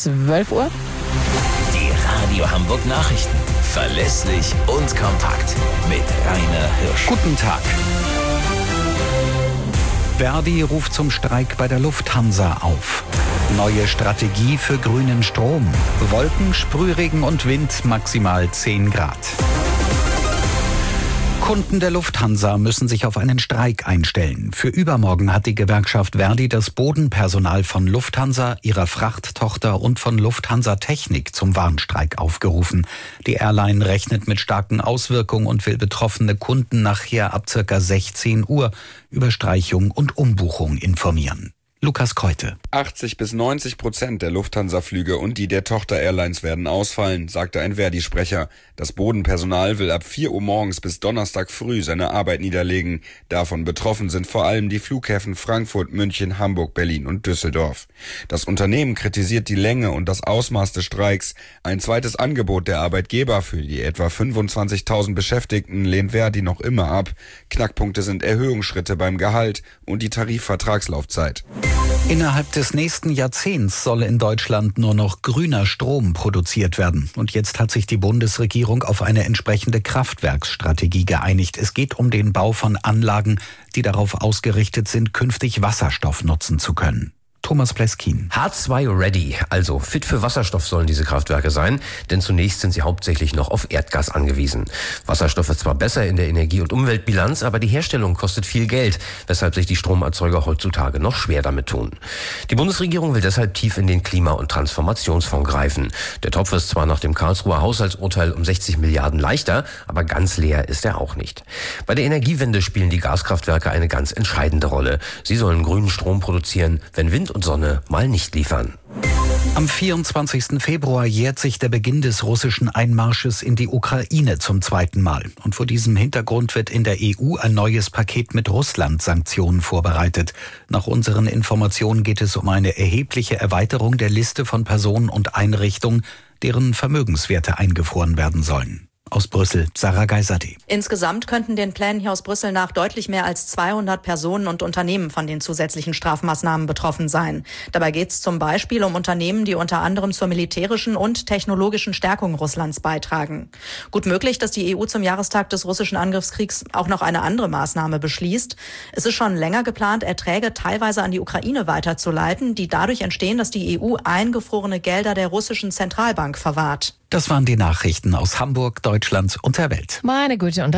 12 Uhr. Die Radio Hamburg Nachrichten. Verlässlich und kompakt. Mit Rainer Hirsch. Guten Tag. Verdi ruft zum Streik bei der Lufthansa auf. Neue Strategie für grünen Strom. Wolken, Sprühregen und Wind maximal 10 Grad. Kunden der Lufthansa müssen sich auf einen Streik einstellen. Für übermorgen hat die Gewerkschaft Verdi das Bodenpersonal von Lufthansa, ihrer Frachttochter und von Lufthansa Technik zum Warnstreik aufgerufen. Die Airline rechnet mit starken Auswirkungen und will betroffene Kunden nachher ab ca. 16 Uhr über Streichung und Umbuchung informieren. Lukas Keute. 80-90% der Lufthansa-Flüge und die der Tochter-Airlines werden ausfallen, sagte ein Verdi-Sprecher. Das Bodenpersonal will ab 4 Uhr morgens bis Donnerstag früh seine Arbeit niederlegen. Davon betroffen sind vor allem die Flughäfen Frankfurt, München, Hamburg, Berlin und Düsseldorf. Das Unternehmen kritisiert die Länge und das Ausmaß des Streiks. Ein zweites Angebot der Arbeitgeber für die etwa 25.000 Beschäftigten lehnt Verdi noch immer ab. Knackpunkte sind Erhöhungsschritte beim Gehalt und die Tarifvertragslaufzeit. Innerhalb des nächsten Jahrzehnts soll in Deutschland nur noch grüner Strom produziert werden. Und jetzt hat sich die Bundesregierung auf eine entsprechende Kraftwerksstrategie geeinigt. Es geht um den Bau von Anlagen, die darauf ausgerichtet sind, künftig Wasserstoff nutzen zu können. Thomas Pleskin. H2 ready, also fit für Wasserstoff sollen diese Kraftwerke sein, denn zunächst sind sie hauptsächlich noch auf Erdgas angewiesen. Wasserstoff ist zwar besser in der Energie- und Umweltbilanz, aber die Herstellung kostet viel Geld, weshalb sich die Stromerzeuger heutzutage noch schwer damit tun. Die Bundesregierung will deshalb tief in den Klima- und Transformationsfonds greifen. Der Topf ist zwar nach dem Karlsruher Haushaltsurteil um 60 Milliarden leichter, aber ganz leer ist er auch nicht. Bei der Energiewende spielen die Gaskraftwerke eine ganz entscheidende Rolle. Sie sollen grünen Strom produzieren, wenn Wind und Sonne mal nicht liefern. Am 24. Februar jährt sich der Beginn des russischen Einmarsches in die Ukraine zum zweiten Mal. Und vor diesem Hintergrund wird in der EU ein neues Paket mit Russland-Sanktionen vorbereitet. Nach unseren Informationen geht es um eine erhebliche Erweiterung der Liste von Personen und Einrichtungen, deren Vermögenswerte eingefroren werden sollen. Aus Brüssel, Sarah Geiserde. Insgesamt könnten den Plänen hier aus Brüssel nach deutlich mehr als 200 Personen und Unternehmen von den zusätzlichen Strafmaßnahmen betroffen sein. Dabei geht es zum Beispiel um Unternehmen, die unter anderem zur militärischen und technologischen Stärkung Russlands beitragen. Gut möglich, dass die EU zum Jahrestag des russischen Angriffskriegs auch noch eine andere Maßnahme beschließt. Es ist schon länger geplant, Erträge teilweise an die Ukraine weiterzuleiten, die dadurch entstehen, dass die EU eingefrorene Gelder der russischen Zentralbank verwahrt. Das waren die Nachrichten aus Hamburg, Deutschland und der Welt. Meine Güte. Und